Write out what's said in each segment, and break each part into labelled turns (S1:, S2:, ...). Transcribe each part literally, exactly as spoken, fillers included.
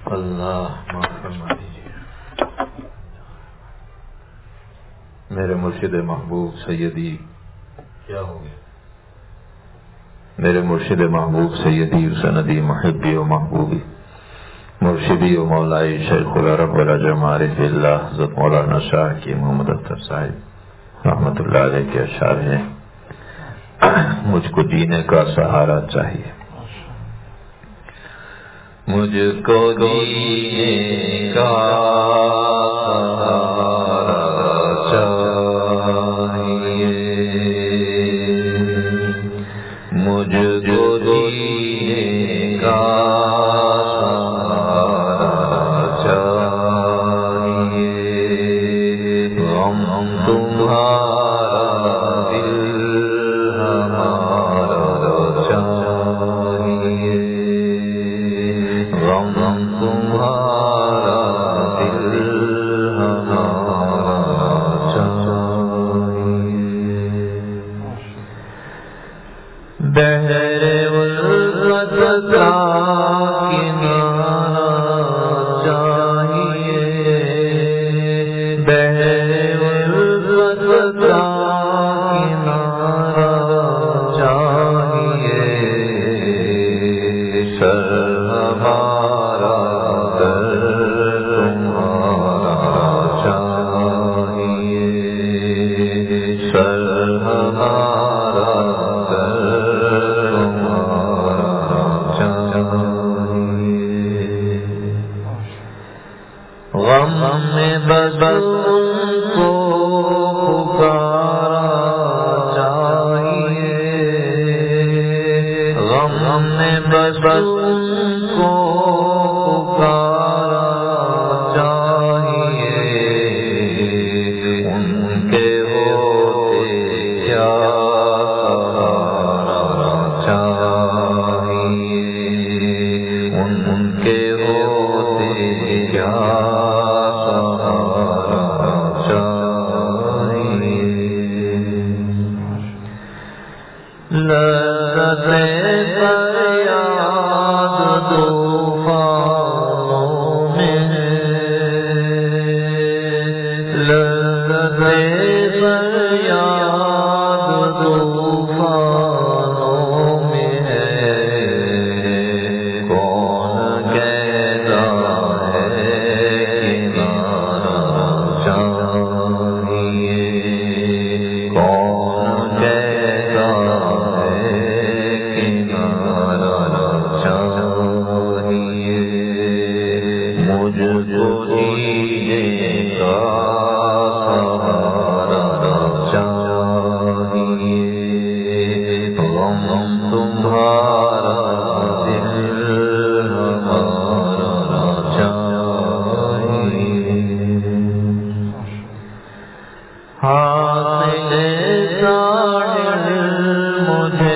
S1: اللہ معاف فرما دیجیے۔ میرے مرشد محبوب سیدی کیا ہو گیا؟ میرے مرشد محبوب سیدی سندی محبی و محبوبی مرشدی و مولائی شیخ العرب العجم عارف اللہ حضرت مولانا شاہ کی محمد اختر صاحب رحمت اللہ علیہ کے اشعار ہیں، مجھ کو جینے کا سہارا چاہیے، مجھ کو جینے کا سہارا چاہیے، مجھ کو جینے کا سہارا چاہیے، غم تمہارا دل ہمارا چاہیے، غم تمہارا دل ہمارا چاہیے، بحر الوسط کا کنارہ چاہیے، بحر الوسط کا کنارہ چاہیے، سر ہمارا در تمہارا چاہیے، سر ہمارا در تمہارا چاہیے، غم میں بس ان کو پکارا چاہیے، غم میں بس ان کو پکارا چاہیے، ان کے ہوتے کیا سہارا چاہیے، ان کے ہوتے کیا سہارا چاہیے، لذت فریاد طوفانوں میں، لذت فریاد طوفانوں میں ہے، کون کہتا ہے کنارہ چاہیے، کون کہتا مجھ کو جینے کا سہارا چاہیے، غم تمہارا دل ہمارا چاہیے، حاصل ظاہر مجھے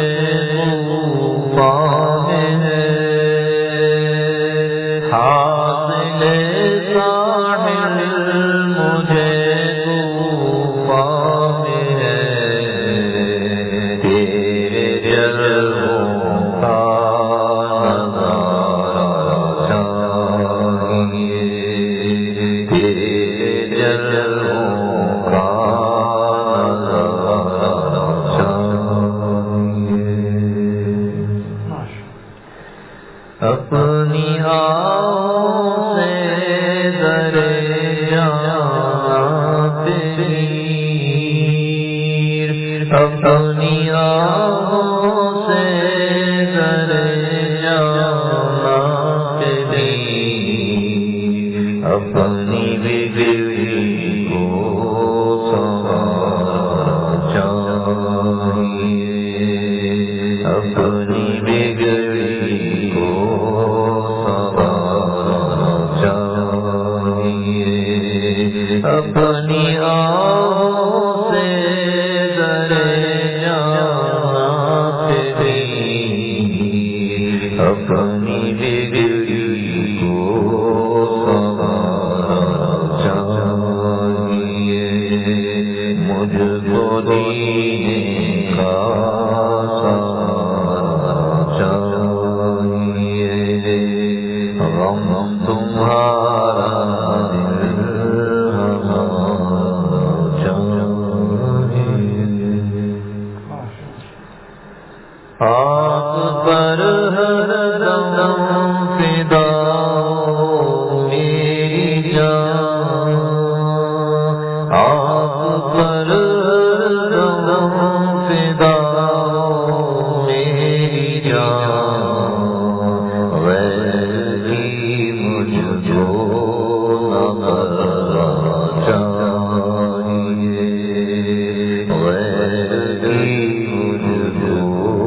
S1: طوفان ہے، حاصل ظاہر مجھے طوفان ہے، تیرے جلووں کا نظارہ چاہیے، تیرے جلووں کا نظارہ چاہیے، اپنی آہوں سے دریا تیری، اپنی آہوں سے دریا تیری، اپنی بگڑی کو سنوارا چاہیے، اپنی بگڑی کو اپنی آہوں سے دریا تیری، اپنی بگڑی کو سنوارا چاہیے، مجھ کو جینے کا سہارا چاہیے، غم تم تمہارا دل آپ پر ہر دم فدا میری جان، آپ پر ہر دم فدا میری جان، ویسی مجھ کو نہ چاہیے، ویسی مجھ کو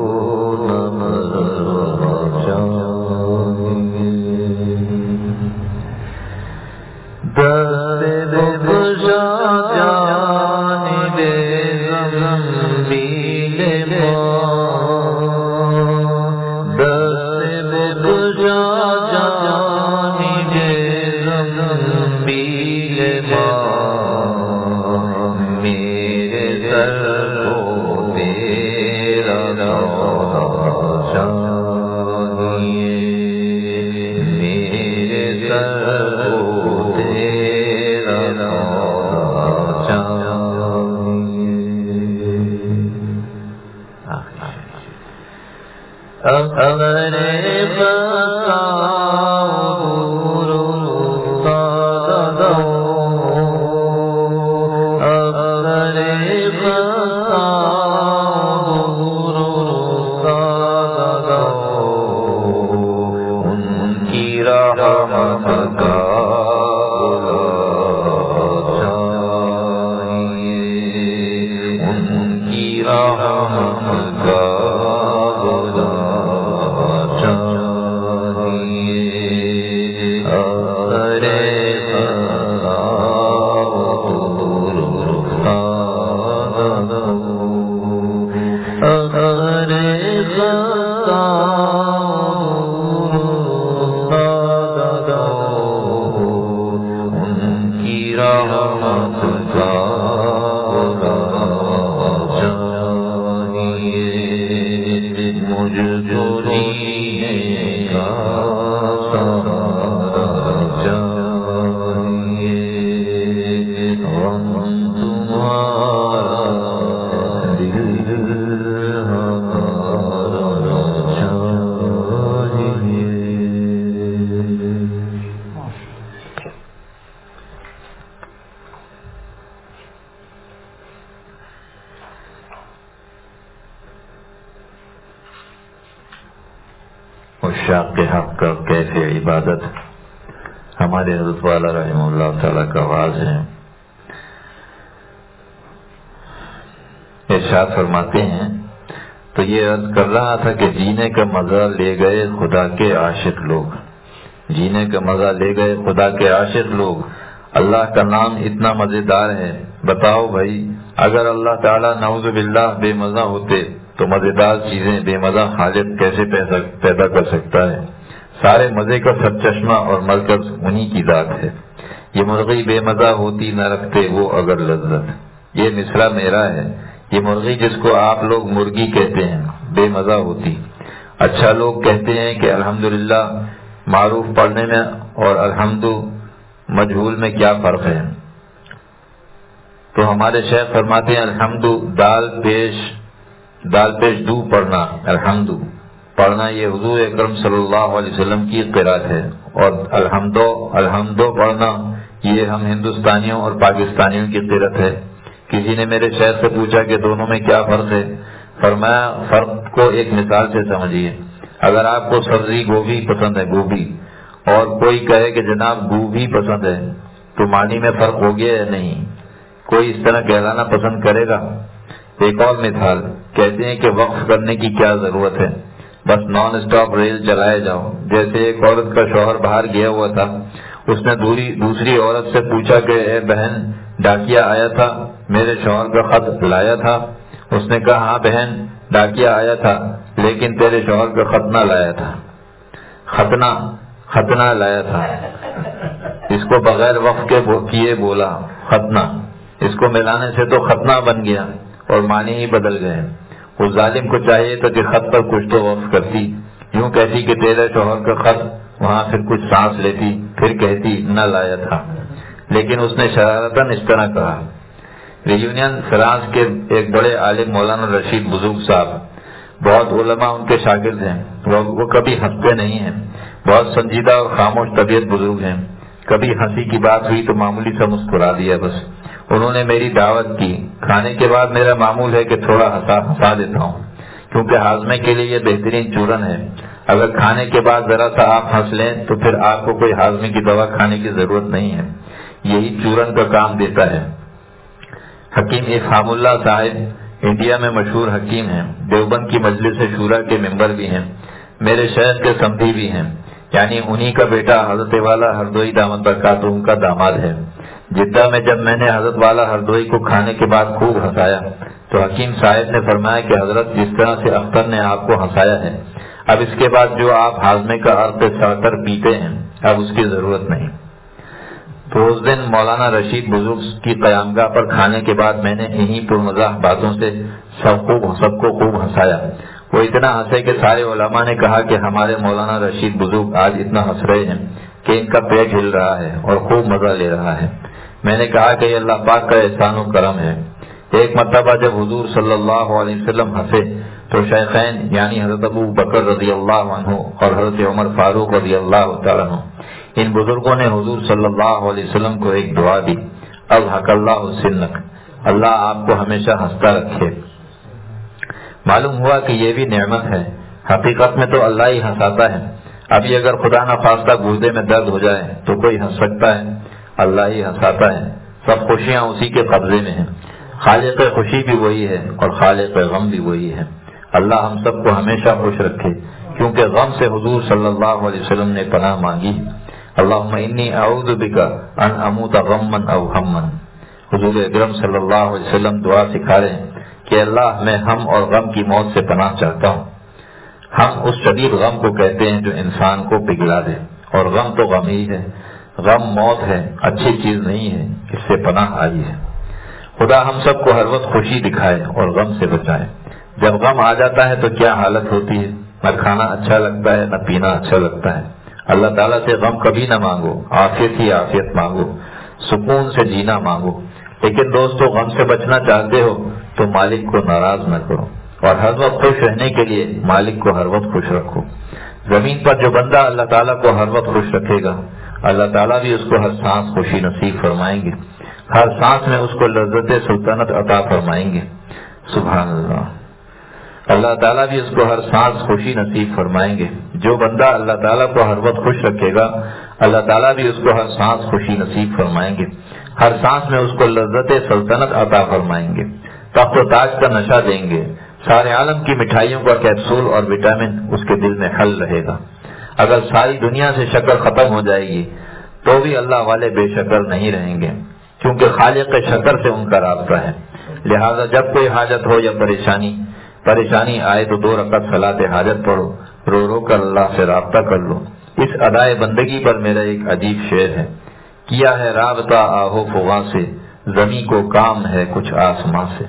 S1: عشاق کے حق کا کیسے عبادت ہمارے حضرت والا رحمہ اللہ تعالیٰ کا آواز ہے۔ ارشاد فرماتے ہیں تو یہ عرض کر رہا تھا کہ جینے کا مزہ لے گئے خدا کے عاشق لوگ، جینے کا مزہ لے گئے خدا کے عاشق لوگ، اللہ کا نام اتنا مزیدار ہے۔ بتاؤ بھائی اگر اللہ تعالیٰ نعوذ باللہ بے مزہ ہوتے تو مزیدار چیزیں بے مزہ خالق کیسے پیدا کر سکتا ہے؟ سارے مزے کا سرچشمہ اور مرکز انہی کی ذات ہے۔ یہ مرغی بے مزہ ہوتی نہ رکھتے وہ اگر لذت، یہ مصرع میرا ہے۔ یہ مرغی جس کو آپ لوگ مرغی کہتے ہیں بے مزہ ہوتی۔ اچھا لوگ کہتے ہیں کہ الحمدللہ معروف پڑھنے میں اور الحمد مجہول میں کیا فرق ہے؟ تو ہمارے شیخ فرماتے ہیں الحمد دال پیش دال پیش دو پڑھنا، الحمد پڑھنا یہ حضور اکرم صلی اللہ علیہ وسلم کی قرات ہے، اور الحمدو الحمدو پڑھنا یہ ہم ہندوستانیوں اور پاکستانیوں کی قرات ہے۔ کسی نے میرے شیخ سے پوچھا کہ دونوں میں کیا فرق ہے؟ فرمایا فرق کو ایک مثال سے سمجھیے۔ اگر آپ کو سبزی گوبھی پسند ہے گوبھی، اور کوئی کہے کہ جناب گوبھی پسند ہے، تو معنی میں فرق ہو گیا یا نہیں؟ کوئی اس طرح کہلانا پسند کرے گا؟ ایک اور مثال کہتے ہیں کہ وقف کرنے کی کیا ضرورت ہے، بس نان اسٹاپ ریل چلائے جاؤ۔ جیسے ایک عورت کا شوہر باہر گیا ہوا تھا، اس نے دوسری عورت سے پوچھا کہ اے بہن ڈاکیا آیا تھا، میرے شوہر کا خط لایا تھا؟ اس نے کہا ہاں بہن ڈاکیا آیا تھا لیکن تیرے شوہر کا ختنہ لایا تھا، ختنہ ختنہ لایا تھا۔ اس کو بغیر وقف کے کیے بولا ختنہ، اس کو ملانے سے تو ختنہ بن گیا اور معنی ہی بدل گئے۔ اس ظالم کو چاہیے تھا کہ خط پر کچھ تو وقف کرتی، یوں کہتی کہ تیرے شوہر کا خط وہاں پھر کچھ سانس لیتی، پھر کہتی نہ لایا تھا، لیکن اس نے شرارتاً اس طرح کہا۔ ریونین فرانس کے ایک بڑے عالم مولانا رشید بزرگ صاحب، بہت علماء ان کے شاگرد ہیں، وہ کبھی ہنستے نہیں ہیں، بہت سنجیدہ اور خاموش طبیعت بزرگ ہیں، کبھی ہنسی کی بات ہوئی تو معمولی سا مسکرا دیا بس۔ انہوں نے میری دعوت کی، کھانے کے بعد میرا معمول ہے کہ تھوڑا ہنسا ہنسا دیتا ہوں، کیونکہ ہاضمے کے لیے یہ بہترین چورن ہے، اگر کھانے کے بعد ذرا سا آپ ہنس لیں تو پھر آپ کو کوئی ہاضمے کی دوا کھانے کی ضرورت نہیں ہے، یہی چورن کا کام دیتا ہے۔ حکیم افہام اللہ صاحب انڈیا میں مشہور حکیم ہیں، دیوبند کی مجلس شورا کے ممبر بھی ہیں، میرے شیخ کے سمدھی بھی ہیں، یعنی انہی کا بیٹا حضرت والا ہردوئی دامت برکاتہم کا داماد ہے۔ جدہ میں جب میں نے حضرت والا ہردوئی کو کھانے کے بعد خوب ہنسایا تو حکیم صاحب نے فرمایا کہ حضرت جس طرح سے اختر نے آپ کو ہنسایا ہے، اب اس کے بعد جو آپ ہاضمے کا عرق سڑ کر پیتے ہیں اب اس کی ضرورت نہیں۔ تو اس دن مولانا رشید بزرگ کی قیامگاہ پر کھانے کے بعد میں نے انہی پرمزاح باتوں سے سب خوب سب کو خوب ہنسایا۔ وہ اتنا ہنسے کہ سارے علماء نے کہا کہ ہمارے مولانا رشید بزرگ آج اتنا ہنس رہے ہیں کہ ان کا پیٹ ہل رہا ہے اور خوب مزہ لے رہا ہے۔ میں نے کہا کہ یہ اللہ پاک کا احسان و کرم ہے۔ ایک مرتبہ جب حضور صلی اللہ علیہ وسلم ہنسے تو شیخین یعنی حضرت ابو بکر رضی اللہ عنہ اور حضرت عمر فاروق رضی اللہ تعالیٰ عنہ، ان بزرگوں نے حضور صلی اللہ علیہ وسلم کو ایک دعا دی، اضحک اللہ سنک، اللہ آپ کو ہمیشہ ہنستا رکھے۔ معلوم ہوا کہ یہ بھی نعمت ہے، حقیقت میں تو اللہ ہی ہنساتا ہے۔ ابھی اگر خدا نخواستہ گردے میں درد ہو جائے تو کوئی ہنس سکتا ہے؟ اللہ ہی ہنساتا ہے، سب خوشیاں اسی کے قبضے میں ہیں۔ خالق خوشی بھی وہی ہے اور خالق غم بھی وہی ہے۔ اللہ ہم سب کو ہمیشہ خوش رکھے، کیونکہ غم سے حضور صلی اللہ علیہ وسلم نے پناہ مانگی، اللہم انی اعوذ بک ان اموت غما او ہما۔ حضور اکرم صلی اللہ علیہ وسلم دعا سکھا رہے ہیں کہ اللہ میں ہم اور غم کی موت سے پناہ چاہتا ہوں۔ ہم اس شدید غم کو کہتے ہیں جو انسان کو پگھلا دے، اور غم تو غم ہی ہے، غم موت ہے، اچھی چیز نہیں ہے، اس سے پناہ آئی ہے۔ خدا ہم سب کو ہر وقت خوشی دکھائے اور غم سے بچائے۔ جب غم آ جاتا ہے تو کیا حالت ہوتی ہے، نہ کھانا اچھا لگتا ہے نہ پینا اچھا لگتا ہے۔ اللہ تعالیٰ سے غم کبھی نہ مانگو، عافیت ہی عافیت مانگو، سکون سے جینا مانگو۔ لیکن دوستو، غم سے بچنا چاہتے ہو تو مالک کو ناراض نہ کرو، اور ہر وقت خوش رہنے کے لیے مالک کو ہر وقت خوش رکھو۔ زمین پر جو بندہ اللہ تعالیٰ کو ہر وقت خوش رکھے گا، اللہ تعالیٰ بھی اس کو ہر سانس خوشی نصیب فرمائیں گے، ہر سانس میں اس کو لذت سلطنت عطا فرمائیں گے۔ سبحان اللہ، اللہ تعالیٰ بھی اس کو ہر سانس خوشی نصیب فرمائیں گے۔ جو بندہ اللہ تعالیٰ کو ہر وقت خوش رکھے گا، اللہ تعالیٰ بھی اس کو ہر سانس خوشی نصیب فرمائیں گے، ہر سانس میں اس کو لذت سلطنت عطا فرمائیں گے، تخت و تاج کا نشہ دیں گے، سارے عالم کی مٹھائیوں کا کیپسول اور وٹامن اس کے دل میں حل رہے گا۔ اگر ساری دنیا سے شکر ختم ہو جائے گی تو بھی اللہ والے بے شکر نہیں رہیں گے، کیونکہ خالق شکر سے ان کا رابطہ ہے۔ لہذا جب کوئی حاجت ہو یا پریشانی پریشانی آئے تو دو رکعت صلاۃ حاجت پڑھو، رو رو کر اللہ سے رابطہ کر لو۔ اس ادائے بندگی پر میرا ایک عجیب شعر ہے، کیا ہے رابطہ آہو فغاں سے، زمیں کو کام ہے کچھ آسماں سے۔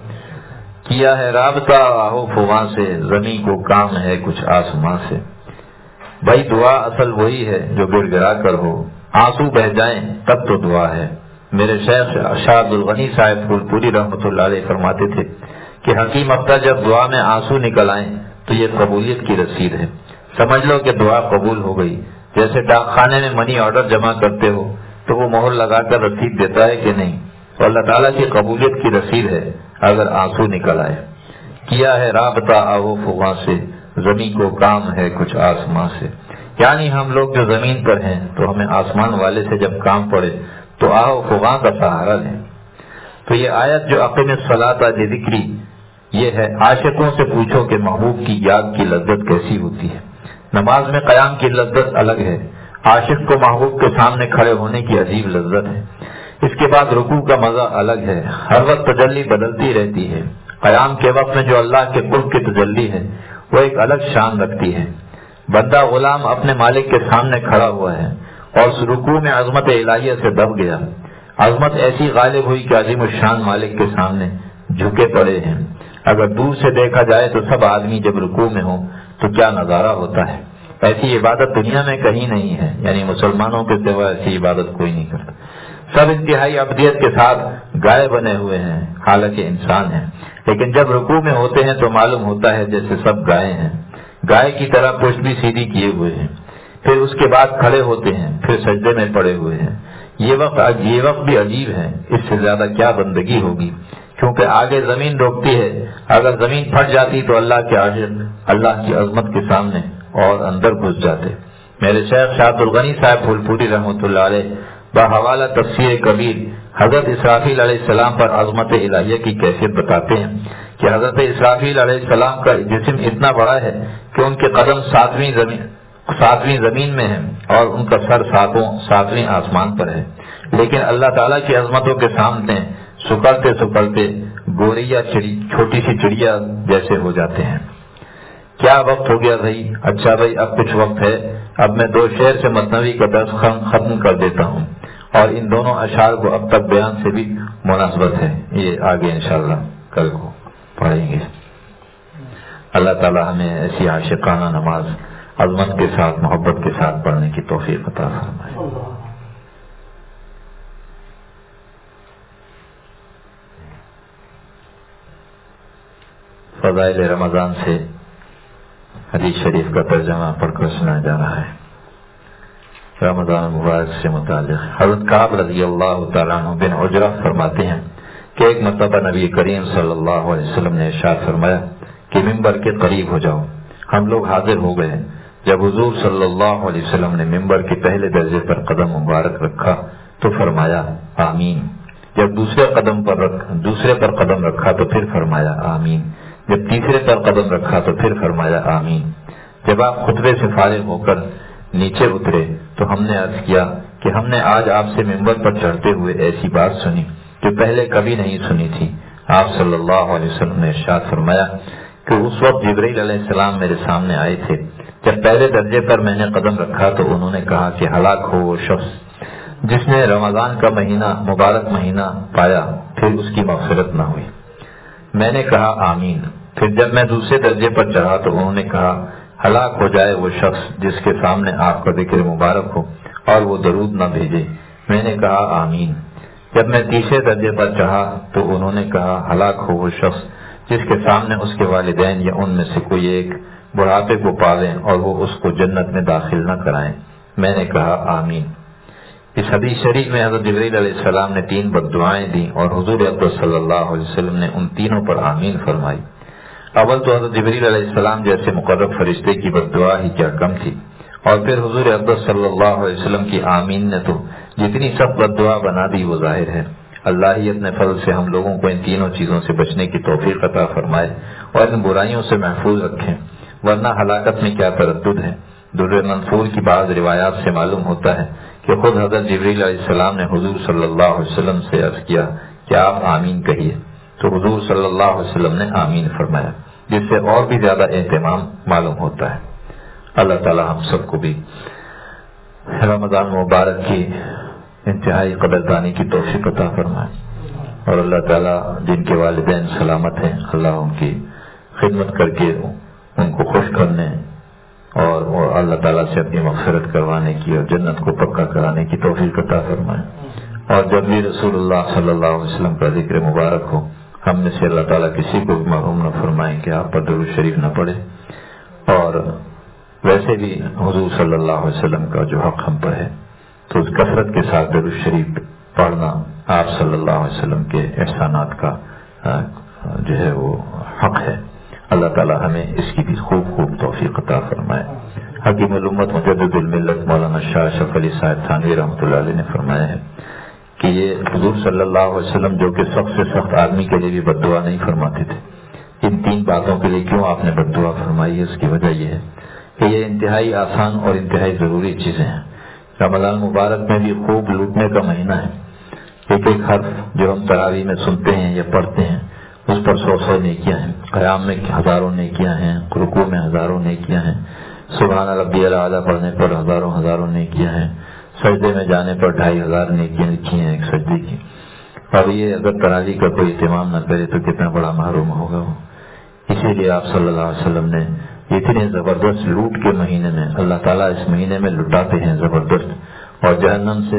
S1: کیا ہے رابطہ آہو فغاں سے، زمیں کو کام ہے کچھ آسماں سے۔ بھائی دعا اصل وہی ہے جو گر گرا کر ہو، آنسو بہ جائیں تب تو دعا ہے۔ میرے شیخ شاہ عبد الغنی صاحب پھولپوری رحمۃ اللہ علیہ فرماتے تھے کہ حکیم ابتا جب دعا میں آنسو نکل آئیں تو یہ قبولیت کی رسید ہے، سمجھ لو کہ دعا قبول ہو گئی۔ جیسے ڈاک خانے میں منی آرڈر جمع کرتے ہو تو وہ مہر لگا کر رسید دیتا ہے کہ نہیں، تو اللہ تعالیٰ کی قبولیت کی رسید ہے اگر آنسو نکل آئے۔ کیا ہے رابطہ آہو فغاں سے، زمین کو کام ہے کچھ آسماں سے، یعنی ہم لوگ جو زمین پر ہیں تو ہمیں آسمان والے سے جب کام پڑے تو آہو فغاں کا سہارا لیں۔ تو یہ آیت جو اقیم الصلاۃ لذکری، یہ ہے عاشقوں سے پوچھو کہ محبوب کی یاد کی لذت کیسی ہوتی ہے۔ نماز میں قیام کی لذت الگ ہے، عاشق کو محبوب کے سامنے کھڑے ہونے کی عجیب لذت ہے۔ اس کے بعد رکوع کا مزہ الگ ہے، ہر وقت تجلی بدلتی رہتی ہے۔ قیام کے وقت میں جو اللہ کے قرب کی تجلی ہے وہ ایک الگ شان رکھتی ہے۔ بندہ غلام اپنے مالک کے سامنے کھڑا ہوا ہے اور اس رکوع میں عظمت الہیہ سے دب گیا، عظمت ایسی غالب ہوئی کہ عظیم الشان مالک کے سامنے جھکے پڑے ہیں۔ اگر دور سے دیکھا جائے تو سب آدمی جب رکوع میں ہوں تو کیا نظارہ ہوتا ہے، ایسی عبادت دنیا میں کہیں نہیں ہے، یعنی مسلمانوں کے سوا ایسی عبادت کوئی نہیں کرتا۔ سب انتہائی عبدیت کے ساتھ گائے بنے ہوئے ہیں، حالانکہ انسان ہیں، لیکن جب رکوع میں ہوتے ہیں تو معلوم ہوتا ہے جیسے سب گائے ہیں، گائے کی طرح پشت بھی سیدھی کیے ہوئے ہیں، پھر اس کے بعد کھڑے ہوتے ہیں، پھر سجدے میں پڑے ہوئے ہیں۔ یہ وقت یہ وقت بھی عجیب ہے، اس سے زیادہ کیا بندگی ہوگی، کیونکہ آگے زمین روکتی ہے، اگر زمین پھٹ جاتی تو اللہ کے عاشق اللہ کی عظمت کے سامنے اور اندر گھس جاتے۔ میرے شیخ شاہ عبد الغنی صاحب پھول پوری رحمۃ اللہ علیہ بحوالہ تفسیر کبیر حضرت اسرافیل علیہ السلام پر عظمت الہیہ کی کیفیت بتاتے ہیں کہ حضرت اسرافیل علیہ السلام کا جسم اتنا بڑا ہے کہ ان کے قدم ساتویں زمین ساتویں زمین میں ہیں اور ان کا سر ساتوں ساتویں آسمان پر ہے، لیکن اللہ تعالیٰ کی عظمتوں کے سامنے سکڑتے سکڑتے گوریا چڑی چھوٹی سی چڑیا جیسے ہو جاتے ہیں۔ کیا وقت ہو گیا بھائی؟ اچھا بھائی، اب کچھ وقت ہے، اب میں دو شعر سے مثنوی کا درس ختم کر دیتا ہوں، اور ان دونوں اشعار کو اب تک بیان سے بھی مناسبت ہے، یہ آگے انشاءاللہ کل کو پڑھیں گے۔ اللہ تعالیٰ ہمیں ایسی عاشقانہ نماز عظمت کے ساتھ محبت کے ساتھ پڑھنے کی توفیق عطا فرمائے۔ فضائل رمضان سے حدیث شریف کا ترجمہ پڑھ کر سنایا جا رہا ہے۔ رمضان مبارک سے متعلق حضرت کعب رضی اللہ تعالیٰ عنہ بن عجرہ فرماتے ہیں کہ ایک مرتبہ نبی کریم صلی اللہ علیہ وسلم نے ارشاد فرمایا کہ ممبر کے قریب ہو جاؤ۔ ہم لوگ حاضر ہو گئے۔ جب حضور صلی اللہ علیہ وسلم نے ممبر کے پہلے درجے پر قدم مبارک رکھا تو فرمایا آمین۔ جب دوسرے قدم پر رکھ دوسرے پر قدم رکھا تو پھر فرمایا آمین۔ جب تیسرے پر قدم رکھا تو پھر فرمایا آمین۔ جب آپ خطبے سے فارغ ہو کر نیچے اترے تو ہم نے عرض کیا کہ ہم نے آج آپ سے ممبر پر چڑھتے ہوئے ایسی بات سنی جو پہلے کبھی نہیں سنی تھی۔ آپ صلی اللہ علیہ وسلم نے ارشاد فرمایا کہ اس وقت جبرائیل علیہ السلام میرے سامنے آئے تھے۔ جب پہلے درجے پر میں نے قدم رکھا تو انہوں نے کہا کہ ہلاک ہو وہ شخص جس نے رمضان کا مہینہ مبارک مہینہ پایا پھر اس کی مغفرت نہ ہوئی۔ میں نے کہا آمین۔ پھر جب میں دوسرے درجے پر چڑھا تو انہوں نے کہا ہلاک ہو جائے وہ شخص جس کے سامنے آپ کا ذکر مبارک ہو اور وہ درود نہ بھیجے۔ میں نے کہا آمین۔ جب میں تیسرے درجے پر چڑھا تو انہوں نے کہا ہلاک ہو وہ شخص جس کے سامنے اس کے والدین یا ان میں سے کوئی ایک بڑھاپے کو پالیں اور وہ اس کو جنت میں داخل نہ کرائیں۔ میں نے کہا آمین۔ اس حدیث شریف میں حضرت جبرائیل علیہ السلام نے تین بد دعائیں دیں اور حضور اکرم صلی اللہ علیہ وسلم نے ان تینوں پر آمین فرمائی۔ اول تو حضرت جبرائیل علیہ السلام جیسے مقرب فرشتے کی بد دعا ہی کیا کم تھی، اور پھر حضور اکرم صلی اللہ علیہ وسلم کی آمین نے تو جتنی سب بد دعا بنا دی وہ ظاہر ہے۔ اللہ ہی اپنے فضل سے ہم لوگوں کو ان تینوں چیزوں سے بچنے کی توفیق عطا فرمائے اور ان برائیوں سے محفوظ رکھیں، ورنہ ہلاکت میں کیا تردد ہے۔ در منصور کی بعض روایات سے معلوم ہوتا ہے کہ خود حضرت جبرائیل علیہ السلام نے حضور صلی اللہ علیہ وسلم سے عرض کیا کہ آپ آمین کہیے، تو حضور صلی اللہ علیہ وسلم نے آمین فرمایا، جس سے اور بھی زیادہ اہتمام معلوم ہوتا ہے۔ اللہ تعالی ہم سب کو بھی رمضان مبارک کی انتہائی قدردانی کی توفیق عطا فرمائے، اور اللہ تعالی جن کے والدین سلامت ہیں اللہ ان کی خدمت کر کے ان کو خوش کرنے اور اللہ تعالیٰ سے اپنی مغفرت کروانے کی اور جنت کو پکا کرانے کی توفیق عطا فرمائے۔ اور جب بھی رسول اللہ صلی اللہ علیہ وسلم کا ذکر مبارک ہو ہم میں سے اللہ تعالیٰ کسی کو بھی محروم نہ فرمائیں کہ آپ پر درود شریف نہ پڑھے، اور ویسے بھی حضور صلی اللہ علیہ وسلم کا جو حق ہم پر ہے تو اس کثرت کے ساتھ درود شریف پڑھنا آپ صلی اللہ علیہ وسلم کے احسانات کا جو ہے وہ حق ہے۔ اللہ تعالیٰ ہمیں اس کی بھی خوب خوب توفیق عطا فرمائے۔ حکیم الامت مجدد الملت مولانا شاہ اشرف علی صاحب تھانوی رحمۃ اللہ علیہ نے فرمایا ہے کہ یہ حضور صلی اللہ علیہ وسلم جو کہ سخت سے سخت آدمی کے لیے بھی بد دعا نہیں فرماتے تھے، ان تین باتوں کے لیے کیوں آپ نے بد دعا فرمائی ہے؟ اس کی وجہ یہ ہے کہ یہ انتہائی آسان اور انتہائی ضروری چیزیں ہیں۔ رمضان مبارک میں بھی خوب لوٹنے کا مہینہ ہے۔ ایک ایک حرف جو ہم تراویح میں سنتے ہیں یا پڑھتے ہیں اس پر سو سو نیکیاں ہیں، قیام میں ہزاروں نیکیاں ہیں، رکوع میں ہزاروں نیکیاں ہیں، سبحان ربی الاعلیٰ پڑھنے پر ہزاروں ہزاروں نیکیاں ہیں، سجدے میں جانے پر ڈھائی ہزار نیکیاں لکھی ہیں ایک سجدے کی۔ اور یہ اگر تراویح کا کوئی اہتمام نہ کرے تو کتنا بڑا محروم ہوگا وہ۔ اسی لیے آپ صلی اللہ علیہ وسلم نے اتنے زبردست لوٹ کے مہینے میں اللہ تعالیٰ اس مہینے میں لٹاتے ہیں زبردست، اور جہنم سے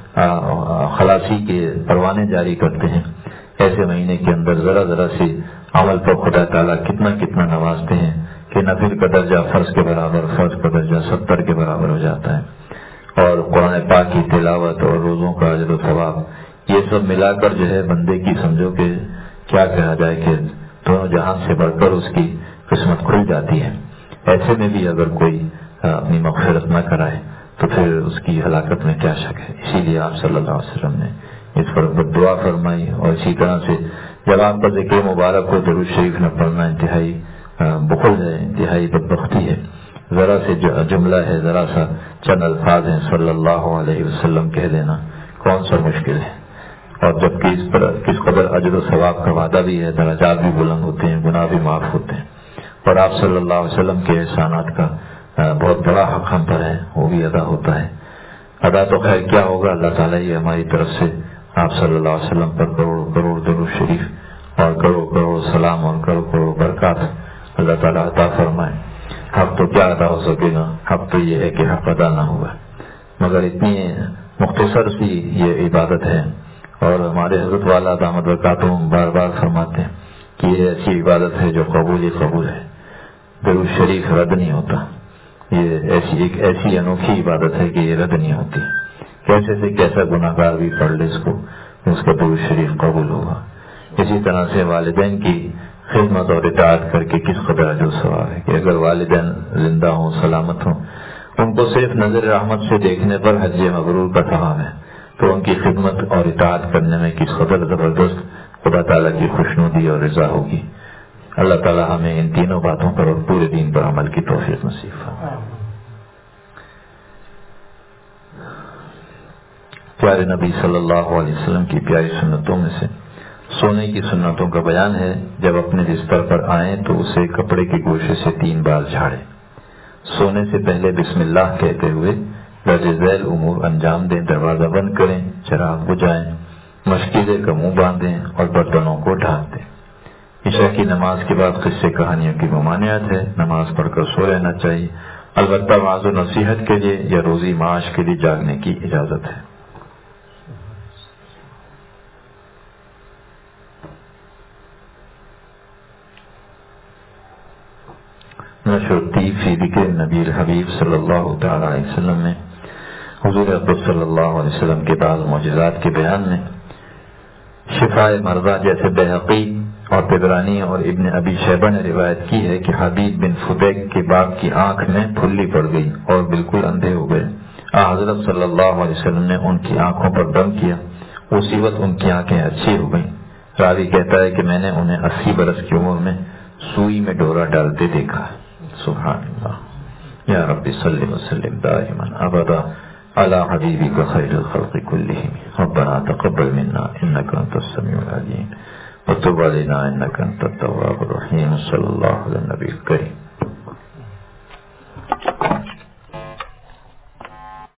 S1: خلاصی کے پروانے جاری کرتے ہیں۔ ایسے مہینے کے اندر ذرا ذرا سی عمل پر خدا تعالیٰ کتنا کتنا نوازتے ہیں کہ نفل کا درجہ فرض کے برابر، فرض کا درجہ ستر کے برابر ہو جاتا ہے، اور قرآن پاک کی تلاوت اور روزوں کا اجر و ثواب یہ سب ملا کر جو ہے بندے کی سمجھو کہ کیا کہا جائے کہ دونوں جہان سے بڑھ کر اس کی قسمت کھل جاتی ہے۔ ایسے میں بھی اگر کوئی اپنی مغفرت نہ کرائے تو پھر اس کی ہلاکت میں کیا شک ہے۔ اسی لیے آپ صلی اللہ علیہ وسلم نے اس پر دعا فرمائی، اور اسی طرح سے جب آپ کا ذکر مبارک کو درود شریف نہ پڑھنا انتہائی بخل ہے، انتہائی بدبختی ہے۔ ذرا سے جملہ ہے، ذرا سا چند الفاظ ہیں، صلی اللہ علیہ وسلم کہہ دینا کون سا مشکل ہے، اور جبکہ اس پر کس قدر اجر و ثواب کا وعدہ بھی ہے، درجات بھی بلند ہوتے ہیں، گناہ بھی معاف ہوتے ہیں، اور آپ صلی اللہ علیہ وسلم کے احسانات کا بہت بڑا حق ہم پر ہے، وہ بھی ادا ہوتا ہے۔ ادا تو خیر کیا ہوگا، اللہ تعالیٰ ہی ہماری طرف سے آپ صلی اللہ علیہ وسلم پر کروڑ کروڑ درود شریف اور کروڑ کروڑ سلام اور کروڑ کروڑ برکات اللہ تعالیٰ عطا فرمائے۔ حق تو کیا ادا ہو سکے گا، حق تو یہ ہے کہ حق ادا نہ ہوا، مگر اتنی مختصر سی یہ عبادت ہے، اور ہمارے حضرت والا دامت برکاتہم بار بار فرماتے ہیں کہ یہ ایسی عبادت ہے جو قبول ہی قبول ہے، درود شریف رد نہیں ہوتا، یہ ایسی ایک ایسی انوکھی عبادت ہے کہ یہ رد نہیں ہوتی، کیسے سے کیسا گناہ گار بھی پڑھ لے اس کو، اس کا درود شریف قبول ہوگا۔ اسی طرح سے والدین کی خدمت اور اطاعت کر کے کس قدر اجر و ثواب ہے کہ اگر والدین زندہ ہوں، سلامت ہوں، ان کو صرف نظر رحمت سے دیکھنے پر حج مبرور کا ثواب ہے، تو ان کی خدمت اور اطاعت کرنے میں کس قدر زبردست خدا تعالیٰ کی خوشنودی اور رضا ہوگی۔ اللہ تعالیٰ ہمیں ان تینوں باتوں پر اور پورے دین پر عمل کی توفیق نصیب فرمائے۔ پیارے نبی صلی اللہ علیہ وسلم کی پیاری سنتوں میں سے سونے کی سنتوں کا بیان ہے، جب اپنے بستر پر آئیں تو اسے کپڑے کے گوشے سے تین بار جھاڑیں، سونے سے پہلے بسم اللہ کہتے ہوئے درج ذیل امور انجام دیں، دروازہ بند کریں، چراغ بجھائیں، مشکیزے کا منہ باندھیں اور برتنوں کو ڈھانپ دیں۔ عشاء کی نماز کے بعد قصے کہانیوں کی ممانعت ہے، نماز پڑھ کر سو رہنا چاہیے، البتہ وعظ و نصیحت کے لیے یا روزی معاش کے لیے جاگنے کی اجازت ہے۔ نشر الطیب فی ذکر نبی الحبیب صلی اللہ تعالی علیہ وسلم میں حضور اکرم صلی اللہ علیہ وسلم کے بعض معجزات کے بیان میں شفائے مرضى جیسے بہقی اور طبرانی اور ابن ابی شیبہ نے روایت کی ہے کہ حبیب بن فدیک کے باپ کی آنکھ میں پھلی پڑ گئی اور بالکل اندھے ہو گئے۔ حضرت صلی اللہ علیہ وسلم نے ان کی آنکھوں پر دم کیا، اسی وقت ان کی آنکھیں اچھی ہو گئیں۔ راوی کہتا ہے کہ میں نے انہیں اسی برس کی عمر میں سوئی میں ڈورا ڈالتے دیکھا۔ سبحان اللہ۔ یا رب صلی وسلم دائما ابدا على حبیبک خیر الخلق کلہم، ربنا تقبل منا انک انت السمیع العلیم وتب علینا انک انت التواب الرحیم، صلی اللہ علی النبی الکریم۔